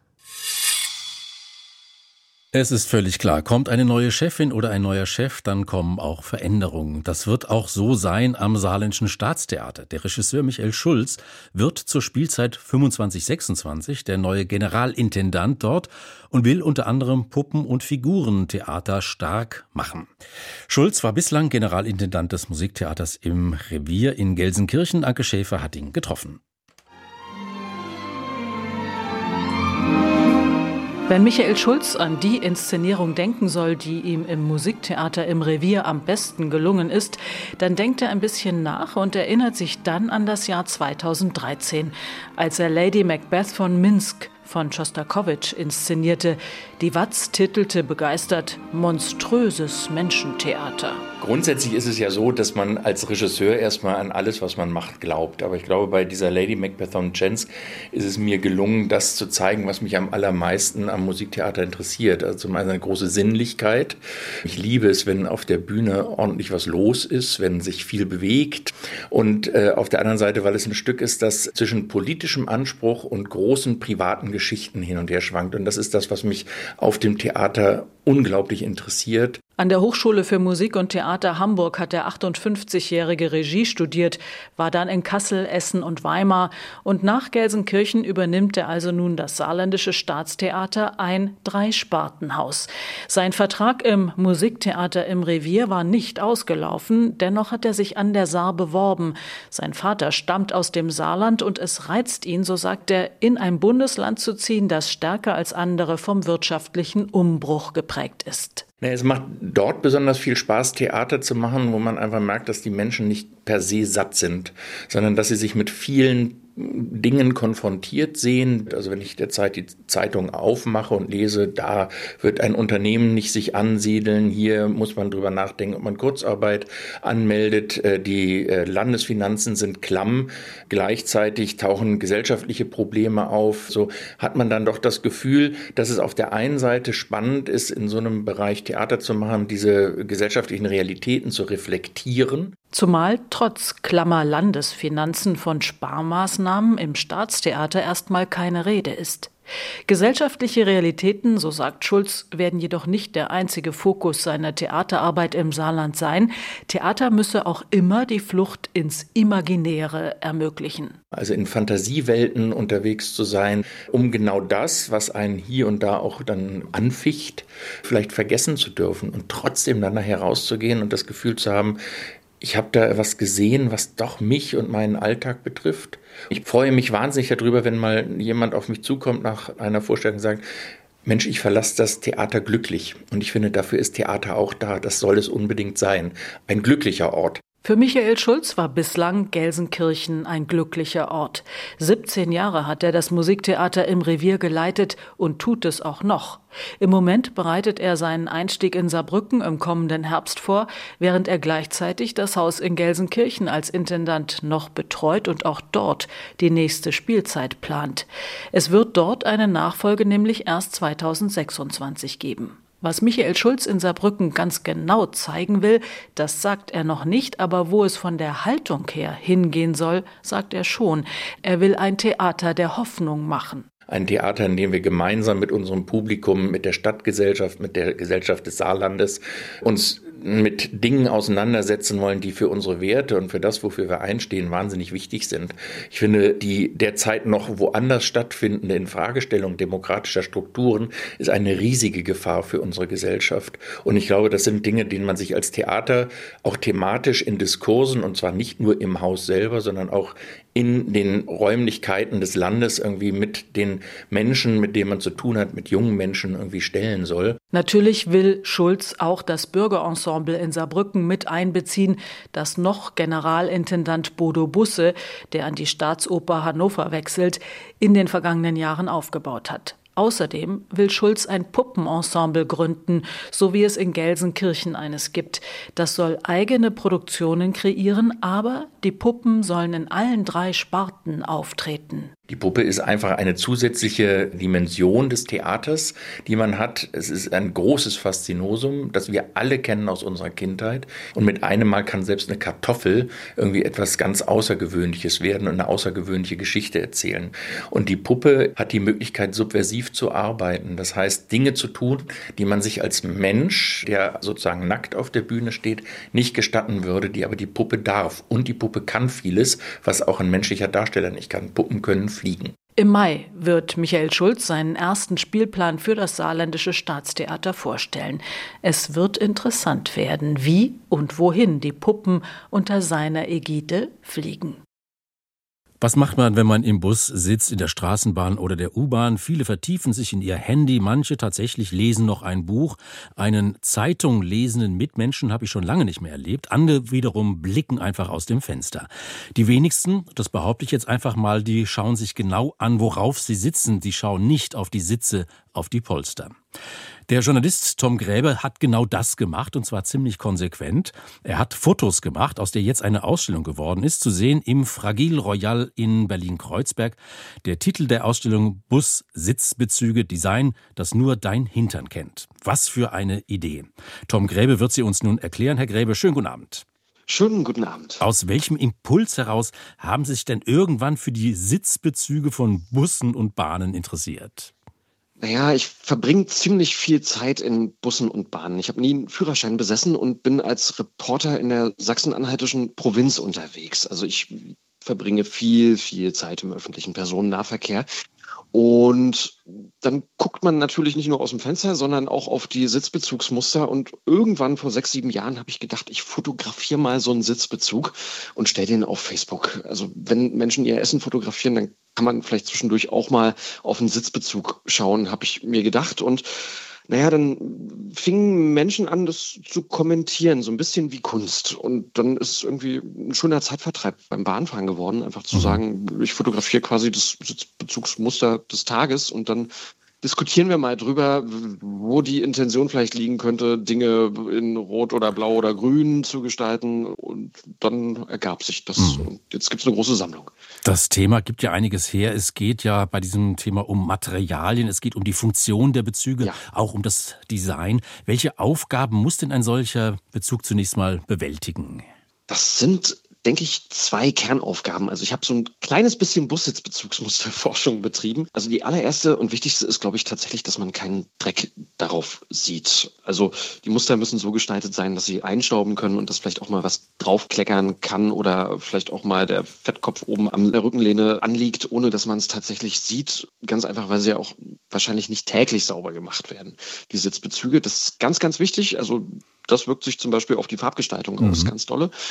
Es ist völlig klar, kommt eine neue Chefin oder ein neuer Chef, dann kommen auch Veränderungen. Das wird auch so sein am Saarländischen Staatstheater. Der Regisseur Michael Schulz wird zur Spielzeit fünfundzwanzig sechsundzwanzig der neue Generalintendant dort und will unter anderem Puppen- und Figurentheater stark machen. Schulz war bislang Generalintendant des Musiktheaters im Revier in Gelsenkirchen. Anke Schäfer hat ihn getroffen. Wenn Michael Schulz an die Inszenierung denken soll, die ihm im Musiktheater im Revier am besten gelungen ist, dann denkt er ein bisschen nach und erinnert sich dann an das Jahr zweitausenddreizehn, als er Lady Macbeth von Minsk von Schostakowitsch inszenierte. Die Watz titelte begeistert »Monströses Menschentheater«. Grundsätzlich ist es ja so, dass man als Regisseur erstmal an alles, was man macht, glaubt. Aber ich glaube, bei dieser Lady Macbeth von Minsk ist es mir gelungen, das zu zeigen, was mich am allermeisten am Musiktheater interessiert. Also zum einen eine große Sinnlichkeit. Ich liebe es, wenn auf der Bühne ordentlich was los ist, wenn sich viel bewegt. Und äh, auf der anderen Seite, weil es ein Stück ist, das zwischen politischem Anspruch und großen privaten Geschichten hin und her schwankt. Und das ist das, was mich auf dem Theater unglaublich interessiert. An der Hochschule für Musik und Theater Hamburg hat der achtundfünfzigjährige Regie studiert, war dann in Kassel, Essen und Weimar und nach Gelsenkirchen übernimmt er also nun das Saarländische Staatstheater, ein Dreispartenhaus. Sein Vertrag im Musiktheater im Revier war nicht ausgelaufen, dennoch hat er sich an der Saar beworben. Sein Vater stammt aus dem Saarland und es reizt ihn, so sagt er, in ein Bundesland zu ziehen, das stärker als andere vom wirtschaftlichen Umbruch geprägt ist. Es macht dort besonders viel Spaß, Theater zu machen, wo man einfach merkt, dass die Menschen nicht per se satt sind, sondern dass sie sich mit vielen Dingen konfrontiert sehen. Also wenn ich derzeit die Zeitung aufmache und lese, da wird ein Unternehmen nicht sich ansiedeln, hier muss man drüber nachdenken, ob man Kurzarbeit anmeldet, die Landesfinanzen sind klamm, gleichzeitig tauchen gesellschaftliche Probleme auf. So hat man dann doch das Gefühl, dass es auf der einen Seite spannend ist, in so einem Bereich Theater zu machen, diese gesellschaftlichen Realitäten zu reflektieren. Zumal trotz klammer Landesfinanzen von Sparmaßnahmen im Staatstheater erstmal keine Rede ist. Gesellschaftliche Realitäten, so sagt Schulz, werden jedoch nicht der einzige Fokus seiner Theaterarbeit im Saarland sein. Theater müsse auch immer die Flucht ins Imaginäre ermöglichen. Also in Fantasiewelten unterwegs zu sein, um genau das, was einen hier und da auch dann anficht, vielleicht vergessen zu dürfen und trotzdem dann nachher rauszugehen und das Gefühl zu haben, ich habe da was gesehen, was doch mich und meinen Alltag betrifft. Ich freue mich wahnsinnig darüber, wenn mal jemand auf mich zukommt nach einer Vorstellung und sagt, Mensch, ich verlasse das Theater glücklich. Und ich finde, dafür ist Theater auch da. Das soll es unbedingt sein. Ein glücklicher Ort. Für Michael Schulz war bislang Gelsenkirchen ein glücklicher Ort. siebzehn Jahre hat er das Musiktheater im Revier geleitet und tut es auch noch. Im Moment bereitet er seinen Einstieg in Saarbrücken im kommenden Herbst vor, während er gleichzeitig das Haus in Gelsenkirchen als Intendant noch betreut und auch dort die nächste Spielzeit plant. Es wird dort eine Nachfolge nämlich erst zweitausendsechsundzwanzig geben. Was Michael Schulz in Saarbrücken ganz genau zeigen will, das sagt er noch nicht, aber wo es von der Haltung her hingehen soll, sagt er schon. Er will ein Theater der Hoffnung machen. Ein Theater, in dem wir gemeinsam mit unserem Publikum, mit der Stadtgesellschaft, mit der Gesellschaft des Saarlandes uns mit Dingen auseinandersetzen wollen, die für unsere Werte und für das, wofür wir einstehen, wahnsinnig wichtig sind. Ich finde, die derzeit noch woanders stattfindende Infragestellung demokratischer Strukturen ist eine riesige Gefahr für unsere Gesellschaft. Und ich glaube, das sind Dinge, denen man sich als Theater auch thematisch in Diskursen, und zwar nicht nur im Haus selber, sondern auch in den Räumlichkeiten des Landes irgendwie mit den Menschen, mit denen man zu tun hat, mit jungen Menschen irgendwie stellen soll. Natürlich will Schulz auch das Bürgerensemble in Saarbrücken mit einbeziehen, das noch Generalintendant Bodo Busse, der an die Staatsoper Hannover wechselt, in den vergangenen Jahren aufgebaut hat. Außerdem will Schulz ein Puppenensemble gründen, so wie es in Gelsenkirchen eines gibt. Das soll eigene Produktionen kreieren, aber die Puppen sollen in allen drei Sparten auftreten. Die Puppe ist einfach eine zusätzliche Dimension des Theaters, die man hat. Es ist ein großes Faszinosum, das wir alle kennen aus unserer Kindheit. Und mit einem Mal kann selbst eine Kartoffel irgendwie etwas ganz Außergewöhnliches werden und eine außergewöhnliche Geschichte erzählen. Und die Puppe hat die Möglichkeit, subversiv zu arbeiten. Das heißt, Dinge zu tun, die man sich als Mensch, der sozusagen nackt auf der Bühne steht, nicht gestatten würde, die aber die Puppe darf. Und die Puppe kann vieles, was auch ein menschlicher Darsteller nicht kann. Puppen können fliegen. Im Mai wird Michael Schulz seinen ersten Spielplan für das Saarländische Staatstheater vorstellen. Es wird interessant werden, wie und wohin die Puppen unter seiner Ägide fliegen. Was macht man, wenn man im Bus sitzt, in der Straßenbahn oder der U-Bahn? Viele vertiefen sich in ihr Handy, manche tatsächlich lesen noch ein Buch. Einen Zeitung lesenden Mitmenschen habe ich schon lange nicht mehr erlebt. Andere wiederum blicken einfach aus dem Fenster. Die wenigsten, das behaupte ich jetzt einfach mal, die schauen sich genau an, worauf sie sitzen. Die schauen nicht auf die Sitze, auf die Polster. Der Journalist Tom Gräbe hat genau das gemacht, und zwar ziemlich konsequent. Er hat Fotos gemacht, aus der jetzt eine Ausstellung geworden ist, zu sehen im Fragile Royal in Berlin-Kreuzberg. Der Titel der Ausstellung: Bus, Sitzbezüge, Design, das nur dein Hintern kennt. Was für eine Idee. Tom Gräbe wird sie uns nun erklären. Herr Gräbe, schönen guten Abend. Schönen guten Abend. Aus welchem Impuls heraus haben Sie sich denn irgendwann für die Sitzbezüge von Bussen und Bahnen interessiert? Naja, ich verbringe ziemlich viel Zeit in Bussen und Bahnen. Ich habe nie einen Führerschein besessen und bin als Reporter in der sachsen-anhaltischen Provinz unterwegs. Also ich verbringe viel, viel Zeit im öffentlichen Personennahverkehr. Und dann guckt man natürlich nicht nur aus dem Fenster, sondern auch auf die Sitzbezugsmuster. Und irgendwann vor sechs, sieben Jahren habe ich gedacht, ich fotografiere mal so einen Sitzbezug und stelle den auf Facebook. Also wenn Menschen ihr Essen fotografieren, dann kann man vielleicht zwischendurch auch mal auf einen Sitzbezug schauen, habe ich mir gedacht. Und naja, dann fingen Menschen an, das zu kommentieren, so ein bisschen wie Kunst. Und dann ist es irgendwie ein schöner Zeitvertreib beim Bahnfahren geworden, einfach zu sagen, ich fotografiere quasi das Sitzbezugsmuster des Tages und dann diskutieren wir mal drüber, wo die Intention vielleicht liegen könnte, Dinge in Rot oder Blau oder Grün zu gestalten. Und dann ergab sich das. Mhm. Und jetzt gibt es eine große Sammlung. Das Thema gibt ja einiges her. Es geht ja bei diesem Thema um Materialien, es geht um die Funktion der Bezüge, ja, auch um das Design. Welche Aufgaben muss denn ein solcher Bezug zunächst mal bewältigen? Das sind, denke ich, zwei Kernaufgaben. Also ich habe so ein kleines bisschen Bussitzbezugsmusterforschung betrieben. Also die allererste und wichtigste ist, glaube ich, tatsächlich, dass man keinen Dreck darauf sieht. Also die Muster müssen so gestaltet sein, dass sie einstauben können und dass vielleicht auch mal was draufkleckern kann oder vielleicht auch mal der Fettkopf oben an der Rückenlehne anliegt, ohne dass man es tatsächlich sieht. Ganz einfach, weil sie ja auch wahrscheinlich nicht täglich sauber gemacht werden, die Sitzbezüge. Das ist ganz, ganz wichtig. Also das wirkt sich zum Beispiel auf die Farbgestaltung aus, mhm. ganz dolle.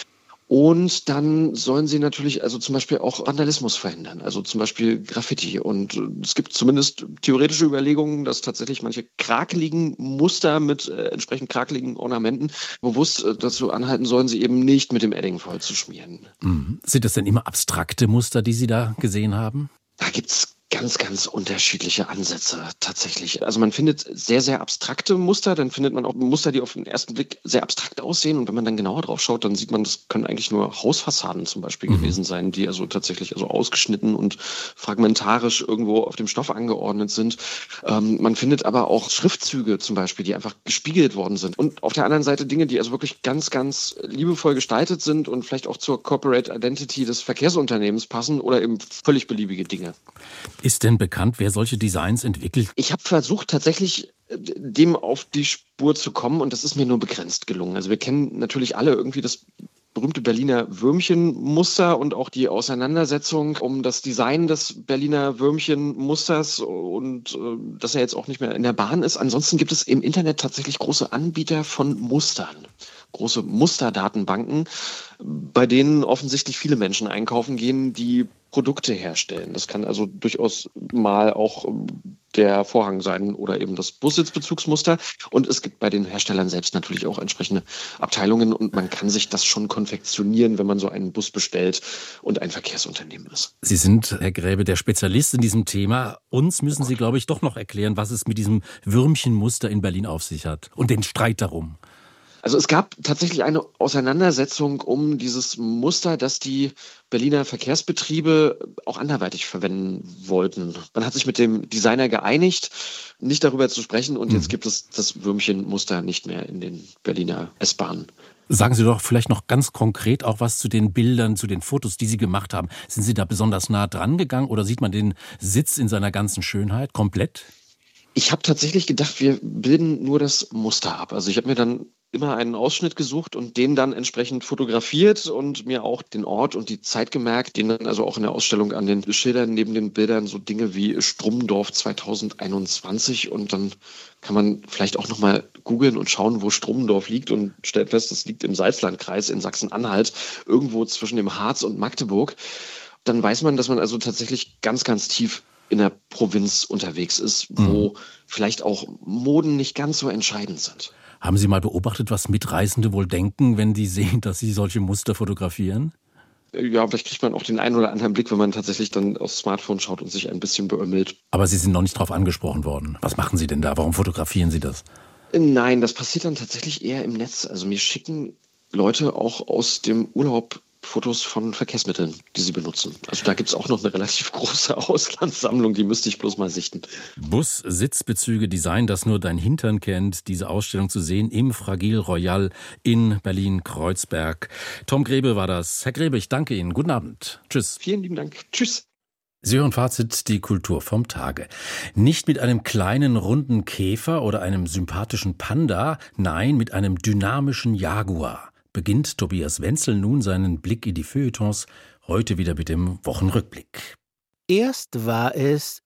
Und dann sollen sie natürlich also zum Beispiel auch Vandalismus verhindern, also zum Beispiel Graffiti. Und es gibt zumindest theoretische Überlegungen, dass tatsächlich manche krakeligen Muster mit äh, entsprechend krakeligen Ornamenten bewusst äh, dazu anhalten sollen, sie eben nicht mit dem Edding voll zu schmieren. Mhm. Sind das denn immer abstrakte Muster, die Sie da gesehen haben? Da gibt's ganz, ganz unterschiedliche Ansätze tatsächlich. Also man findet sehr, sehr abstrakte Muster, dann findet man auch Muster, die auf den ersten Blick sehr abstrakt aussehen. Und wenn man dann genauer drauf schaut, dann sieht man, das können eigentlich nur Hausfassaden zum Beispiel mhm. gewesen sein, die also tatsächlich also ausgeschnitten und fragmentarisch irgendwo auf dem Stoff angeordnet sind. Ähm, man findet aber auch Schriftzüge zum Beispiel, die einfach gespiegelt worden sind. Und auf der anderen Seite Dinge, die also wirklich ganz, ganz liebevoll gestaltet sind und vielleicht auch zur Corporate Identity des Verkehrsunternehmens passen oder eben völlig beliebige Dinge. Ist denn bekannt, wer solche Designs entwickelt? Ich habe versucht, tatsächlich dem auf die Spur zu kommen und das ist mir nur begrenzt gelungen. Also wir kennen natürlich alle irgendwie das berühmte Berliner Würmchenmuster und auch die Auseinandersetzung um das Design des Berliner Würmchenmusters und äh, dass er jetzt auch nicht mehr in der Bahn ist. Ansonsten gibt es im Internet tatsächlich große Anbieter von Mustern. Große Musterdatenbanken, bei denen offensichtlich viele Menschen einkaufen gehen, die Produkte herstellen. Das kann also durchaus mal auch der Vorhang sein oder eben das Bussitzbezugsmuster. Und es gibt bei den Herstellern selbst natürlich auch entsprechende Abteilungen und man kann sich das schon konfektionieren, wenn man so einen Bus bestellt und ein Verkehrsunternehmen ist. Sie sind, Herr Gräbe, der Spezialist in diesem Thema. Uns müssen Sie, glaube ich, doch noch erklären, was es mit diesem Würmchenmuster in Berlin auf sich hat und den Streit darum. Also es gab tatsächlich eine Auseinandersetzung um dieses Muster, das die Berliner Verkehrsbetriebe auch anderweitig verwenden wollten. Man hat sich mit dem Designer geeinigt, nicht darüber zu sprechen und jetzt gibt es das Würmchenmuster nicht mehr in den Berliner S-Bahnen. Sagen Sie doch vielleicht noch ganz konkret auch was zu den Bildern, zu den Fotos, die Sie gemacht haben. Sind Sie da besonders nah dran gegangen oder sieht man den Sitz in seiner ganzen Schönheit komplett? Ich habe tatsächlich gedacht, wir bilden nur das Muster ab. Also ich habe mir dann immer einen Ausschnitt gesucht und den dann entsprechend fotografiert und mir auch den Ort und die Zeit gemerkt, den dann also auch in der Ausstellung an den Schildern neben den Bildern so Dinge wie Strummendorf zwanzig einundzwanzig und dann kann man vielleicht auch nochmal googeln und schauen, wo Strummendorf liegt und stellt fest, das liegt im Salzlandkreis in Sachsen-Anhalt, irgendwo zwischen dem Harz und Magdeburg. Dann weiß man, dass man also tatsächlich ganz, ganz tief in der Provinz unterwegs ist, wo mhm. vielleicht auch Moden nicht ganz so entscheidend sind. Haben Sie mal beobachtet, was Mitreisende wohl denken, wenn die sehen, dass Sie solche Muster fotografieren? Ja, vielleicht kriegt man auch den einen oder anderen Blick, wenn man tatsächlich dann aufs Smartphone schaut und sich ein bisschen beömmelt. Aber Sie sind noch nicht drauf angesprochen worden. Was machen Sie denn da? Warum fotografieren Sie das? Nein, das passiert dann tatsächlich eher im Netz. Also mir schicken Leute auch aus dem Urlaub Fotos von Verkehrsmitteln, die sie benutzen. Also da gibt es auch noch eine relativ große Auslandssammlung, die müsste ich bloß mal sichten. Bus, Sitzbezüge, Design, das nur dein Hintern kennt. Diese Ausstellung zu sehen im Fragile Royal in Berlin-Kreuzberg. Tom Gräbe war das. Herr Gräbe, ich danke Ihnen. Guten Abend. Tschüss. Vielen lieben Dank. Tschüss. Sie hören Fazit, die Kultur vom Tage. Nicht mit einem kleinen, runden Käfer oder einem sympathischen Panda, nein, mit einem dynamischen Jaguar. Beginnt Tobias Wenzel nun seinen Blick in die Feuilletons, heute wieder mit dem Wochenrückblick. Erst war es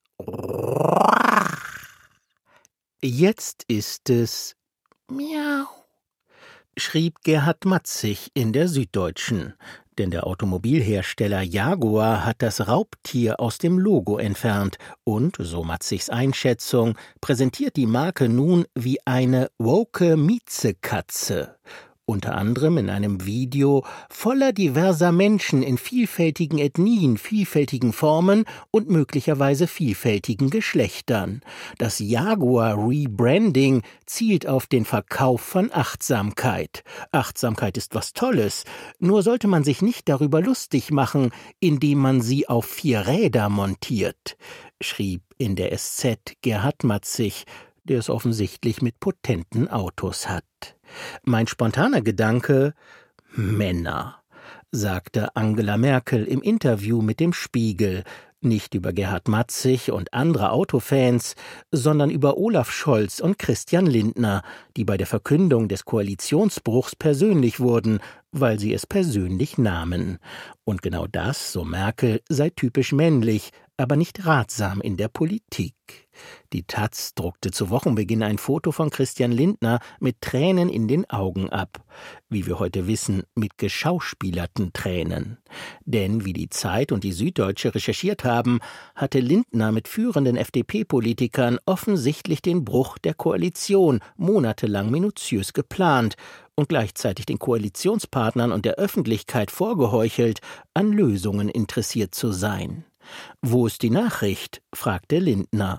jetzt ist es Miau, schrieb Gerhard Matzig in der Süddeutschen. Denn der Automobilhersteller Jaguar hat das Raubtier aus dem Logo entfernt und, so Matzigs Einschätzung, präsentiert die Marke nun wie eine woke Miezekatze. Unter anderem in einem Video voller diverser Menschen in vielfältigen Ethnien, vielfältigen Formen und möglicherweise vielfältigen Geschlechtern. Das Jaguar-Rebranding zielt auf den Verkauf von Achtsamkeit. Achtsamkeit ist was Tolles, nur sollte man sich nicht darüber lustig machen, indem man sie auf vier Räder montiert, schrieb in der S Z Gerhard Matzig, der es offensichtlich mit potenten Autos hat. Mein spontaner Gedanke: Männer, sagte Angela Merkel im Interview mit dem Spiegel, nicht über Gerhard Matzig und andere Autofans, sondern über Olaf Scholz und Christian Lindner, die bei der Verkündung des Koalitionsbruchs persönlich wurden, weil sie es persönlich nahmen. Und genau das, so Merkel, sei typisch männlich, aber nicht ratsam in der Politik. Die Taz druckte zu Wochenbeginn ein Foto von Christian Lindner mit Tränen in den Augen ab. Wie wir heute wissen, mit geschauspielerten Tränen. Denn, wie die Zeit und die Süddeutsche recherchiert haben, hatte Lindner mit führenden F D P-Politikern offensichtlich den Bruch der Koalition monatelang minutiös geplant und gleichzeitig den Koalitionspartnern und der Öffentlichkeit vorgeheuchelt, an Lösungen interessiert zu sein. »Wo ist die Nachricht?« fragte Lindner.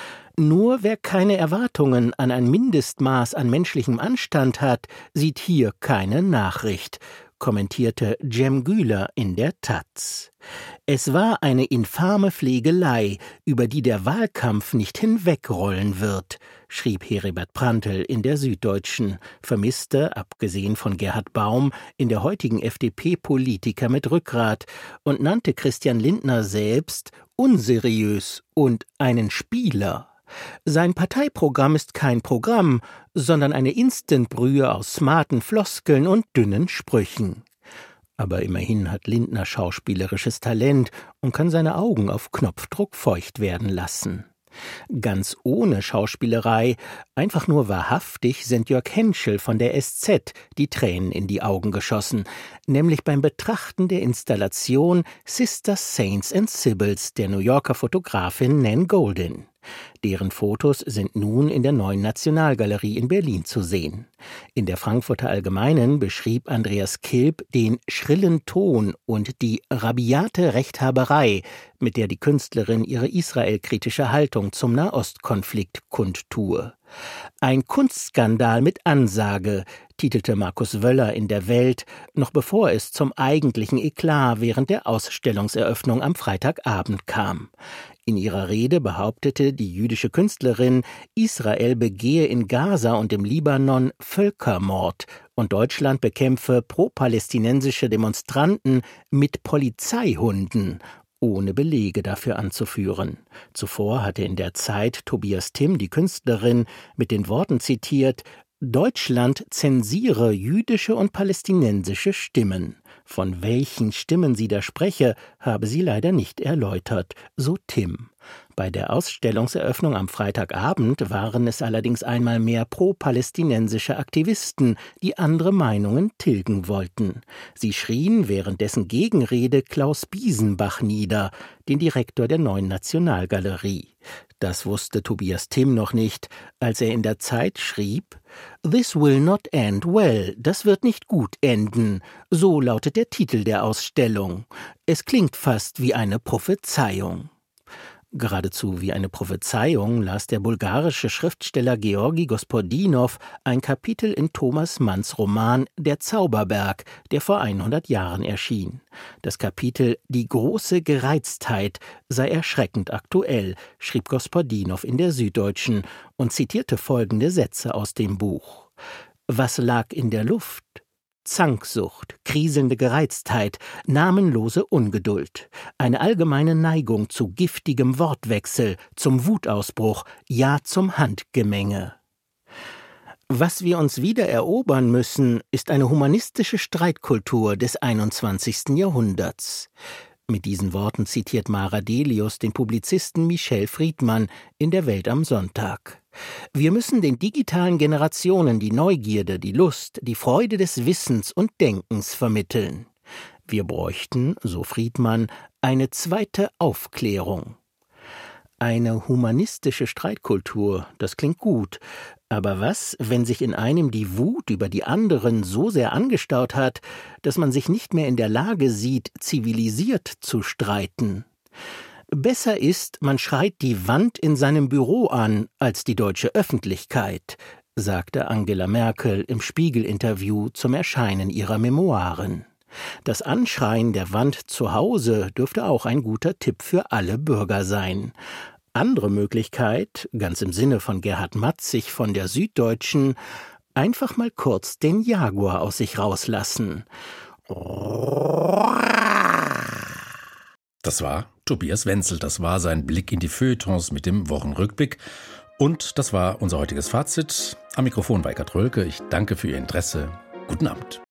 »Nur wer keine Erwartungen an ein Mindestmaß an menschlichem Anstand hat, sieht hier keine Nachricht«, kommentierte Cem Güler in der Taz. Es war eine infame Pflegelei, über die der Wahlkampf nicht hinwegrollen wird, schrieb Heribert Prantl in der Süddeutschen, vermisste, abgesehen von Gerhard Baum, in der heutigen F D P Politiker mit Rückgrat und nannte Christian Lindner selbst unseriös und einen Spieler. Sein Parteiprogramm ist kein Programm, sondern eine Instantbrühe aus smarten Floskeln und dünnen Sprüchen. Aber immerhin hat Lindner schauspielerisches Talent und kann seine Augen auf Knopfdruck feucht werden lassen. Ganz ohne Schauspielerei, einfach nur wahrhaftig, sind Jörg Henschel von der S Z die Tränen in die Augen geschossen, nämlich beim Betrachten der Installation Sisters, Saints and Sibyls der New Yorker Fotografin Nan Goldin. Deren Fotos sind nun in der Neuen Nationalgalerie in Berlin zu sehen. In der Frankfurter Allgemeinen beschrieb Andreas Kilb den schrillen Ton und die rabiate Rechthaberei, mit der die Künstlerin ihre israelkritische Haltung zum Nahostkonflikt kundtue. Ein Kunstskandal mit Ansage, titelte Markus Wöller in der Welt, noch bevor es zum eigentlichen Eklat während der Ausstellungseröffnung am Freitagabend kam. In ihrer Rede behauptete die jüdische Künstlerin, Israel begehe in Gaza und im Libanon Völkermord und Deutschland bekämpfe pro-palästinensische Demonstranten mit Polizeihunden, ohne Belege dafür anzuführen. Zuvor hatte in der Zeit Tobias Timm die Künstlerin mit den Worten zitiert: Deutschland zensiere jüdische und palästinensische Stimmen. Von welchen Stimmen sie da spreche, habe sie leider nicht erläutert, so Timm. Bei der Ausstellungseröffnung am Freitagabend waren es allerdings einmal mehr pro-palästinensische Aktivisten, die andere Meinungen tilgen wollten. Sie schrien während dessen Gegenrede Klaus Biesenbach nieder, den Direktor der Neuen Nationalgalerie. Das wusste Tobias Timm noch nicht, als er in der Zeit schrieb: »This will not end well, das wird nicht gut enden«, so lautet der Titel der Ausstellung. Es klingt fast wie eine Prophezeiung. Geradezu wie eine Prophezeiung las der bulgarische Schriftsteller Georgi Gospodinov ein Kapitel in Thomas Manns Roman »Der Zauberberg«, der vor hundert Jahren erschien. Das Kapitel »Die große Gereiztheit« sei erschreckend aktuell, schrieb Gospodinov in der Süddeutschen und zitierte folgende Sätze aus dem Buch. »Was lag in der Luft? Zanksucht, kriselnde Gereiztheit, namenlose Ungeduld, eine allgemeine Neigung zu giftigem Wortwechsel, zum Wutausbruch, ja zum Handgemenge. Was wir uns wieder erobern müssen, ist eine humanistische Streitkultur des einundzwanzigsten Jahrhunderts.« Mit diesen Worten zitiert Mara Delius den Publizisten Michel Friedmann in der Welt am Sonntag. Wir müssen den digitalen Generationen die Neugierde, die Lust, die Freude des Wissens und Denkens vermitteln. Wir bräuchten, so Friedmann, eine zweite Aufklärung. Eine humanistische Streitkultur, das klingt gut. Aber was, wenn sich in einem die Wut über die anderen so sehr angestaut hat, dass man sich nicht mehr in der Lage sieht, zivilisiert zu streiten? Besser ist, man schreit die Wand in seinem Büro an, als die deutsche Öffentlichkeit, sagte Angela Merkel im Spiegel-Interview zum Erscheinen ihrer Memoiren. Das Anschreien der Wand zu Hause dürfte auch ein guter Tipp für alle Bürger sein. Andere Möglichkeit, ganz im Sinne von Gerhard Matzig von der Süddeutschen, einfach mal kurz den Jaguar aus sich rauslassen. Das war Tobias Wenzel, das war sein Blick in die Feuilletons mit dem Wochenrückblick. Und das war unser heutiges Fazit. Am Mikrofon war Eckart Rölke. Ich danke für Ihr Interesse. Guten Abend.